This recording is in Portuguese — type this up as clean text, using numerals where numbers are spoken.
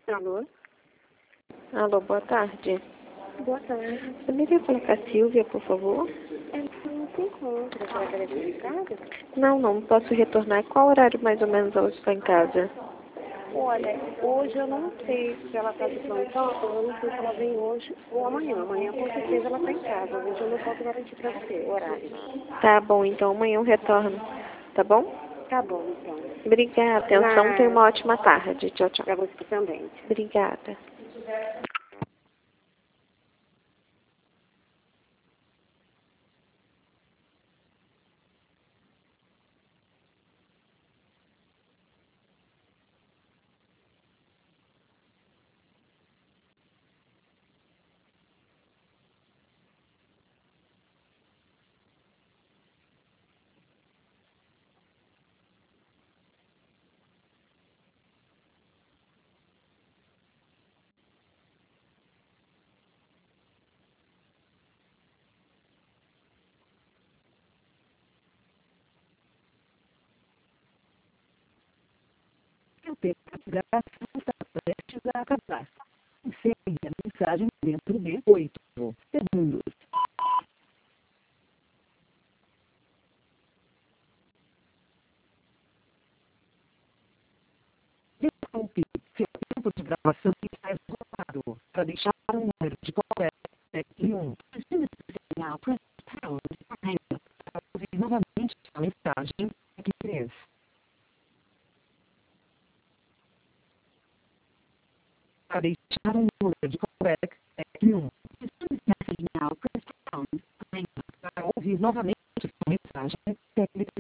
Alô? Alô, boa tarde. Boa tarde. Poderia falar com a Silvia, por favor? Ela não se encontra. A senhora quer vir em casa? Não posso retornar. Qual horário mais ou menos ela está em casa? Olha, hoje eu não sei se ela está de plantão, eu não sei se ela vem hoje ou amanhã. Amanhã com certeza ela está em casa. Hoje eu não posso garantir para você o horário. Tá bom, então amanhã eu retorno. Tá bom? Tá bom, então. Obrigada. Atenção, tenha uma ótima tarde. Tchau, tchau. Para você também. Obrigada. O tempo de gravação está prestes a acabar. Encerre a mensagem dentro de 8 segundos. Desculpe, seu tempo de gravação está esgotado. Para deixar um número de callback, tecle 1. As soon as the signal press pound, hang up. Para ouvir novamente a mensagem, tecle 3. Para deixar um número de callback, tecle 1. As soon as the signal press pound, hang up. Para ouvir novamente a mensagem, tecle